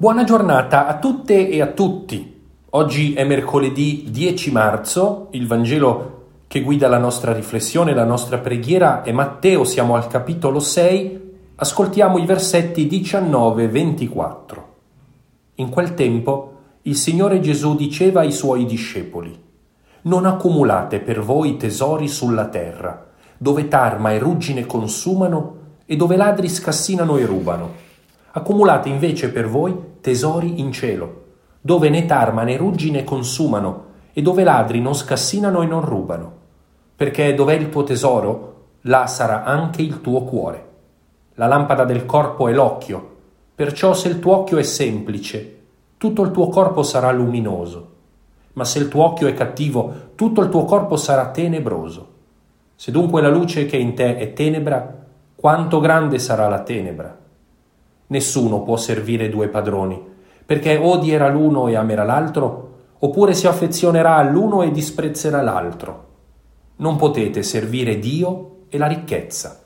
Buona giornata a tutte e a tutti. Oggi è mercoledì 10 marzo, il Vangelo che guida la nostra riflessione, la nostra preghiera è Matteo, siamo al capitolo 6, ascoltiamo i versetti 19 e 24. In quel tempo il Signore Gesù diceva ai Suoi discepoli: «Non accumulate per voi tesori sulla terra, dove tarma e ruggine consumano e dove ladri scassinano e rubano. Accumulate invece per voi tesori in cielo, dove né tarma né ruggine consumano e dove ladri non scassinano e non rubano. Perché dov'è il tuo tesoro, là sarà anche il tuo cuore. La lampada del corpo è l'occhio, perciò se il tuo occhio è semplice, tutto il tuo corpo sarà luminoso. Ma se il tuo occhio è cattivo, tutto il tuo corpo sarà tenebroso. Se dunque la luce che in te è tenebra, quanto grande sarà la tenebra? Nessuno può servire due padroni, perché o odierà l'uno e amerà l'altro, oppure si affezionerà all'uno e disprezzerà l'altro. Non potete servire Dio e la ricchezza.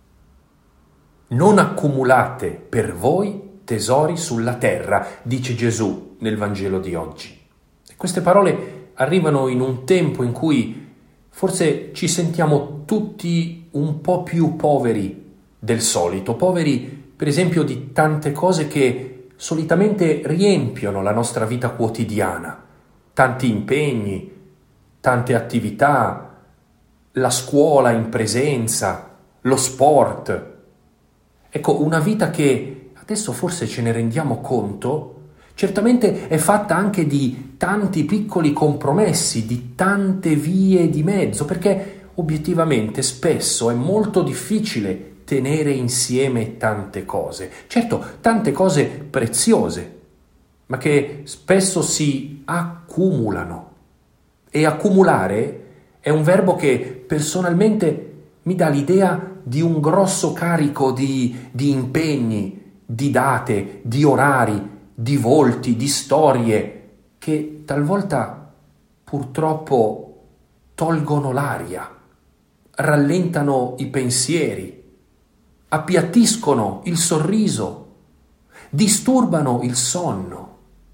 Non accumulate per voi tesori sulla terra, dice Gesù nel Vangelo di oggi. E queste parole arrivano in un tempo in cui forse ci sentiamo tutti un po' più poveri del solito, poveri per esempio di tante cose che solitamente riempiono la nostra vita quotidiana, tanti impegni, tante attività, la scuola in presenza, lo sport. Ecco, una vita che adesso forse ce ne rendiamo conto, certamente è fatta anche di tanti piccoli compromessi, di tante vie di mezzo, perché obiettivamente spesso è molto difficile tenere insieme tante cose. Certo, tante cose preziose, ma che spesso si accumulano. E accumulare è un verbo che personalmente mi dà l'idea di un grosso carico di impegni, di date, di orari, di volti, di storie, che talvolta purtroppo tolgono l'aria, rallentano i pensieri, appiattiscono il sorriso, disturbano il sonno.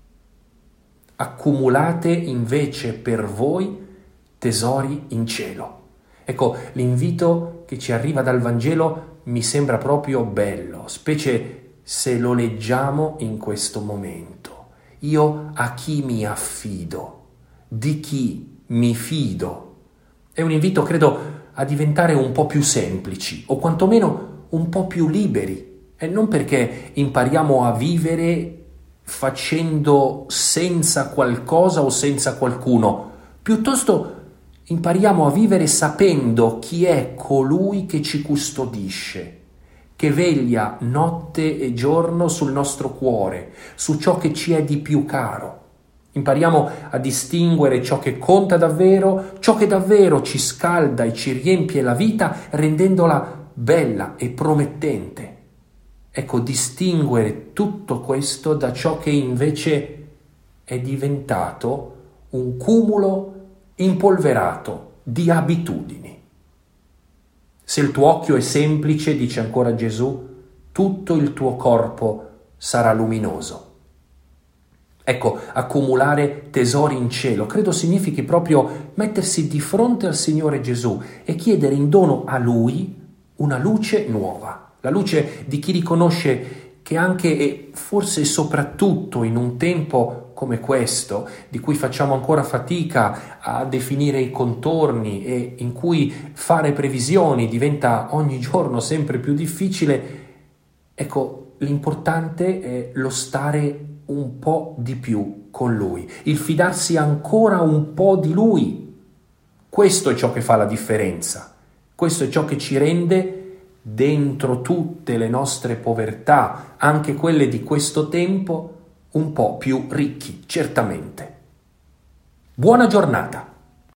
Accumulate invece per voi tesori in cielo. Ecco, l'invito che ci arriva dal Vangelo mi sembra proprio bello, specie se lo leggiamo in questo momento. Io a chi mi affido? Di chi mi fido? È un invito, credo, a diventare un po' più semplici, o quantomeno un po' più liberi, e non perché impariamo a vivere facendo senza qualcosa o senza qualcuno, piuttosto impariamo a vivere sapendo chi è colui che ci custodisce, che veglia notte e giorno sul nostro cuore, su ciò che ci è di più caro. Impariamo a distinguere ciò che conta davvero, ciò che davvero ci scalda e ci riempie la vita, rendendola bella e promettente. Ecco, distinguere tutto questo da ciò che invece è diventato un cumulo impolverato di abitudini. Se il tuo occhio è semplice, dice ancora Gesù, tutto il tuo corpo sarà luminoso. Ecco, accumulare tesori in cielo, credo significhi proprio mettersi di fronte al Signore Gesù e chiedere in dono a Lui una luce nuova, la luce di chi riconosce che anche e forse soprattutto in un tempo come questo, di cui facciamo ancora fatica a definire i contorni e in cui fare previsioni diventa ogni giorno sempre più difficile, ecco, l'importante è lo stare un po' di più con Lui, il fidarsi ancora un po' di Lui. Questo è ciò che fa la differenza. Questo è ciò che ci rende, dentro tutte le nostre povertà, anche quelle di questo tempo, un po' più ricchi, certamente. Buona giornata!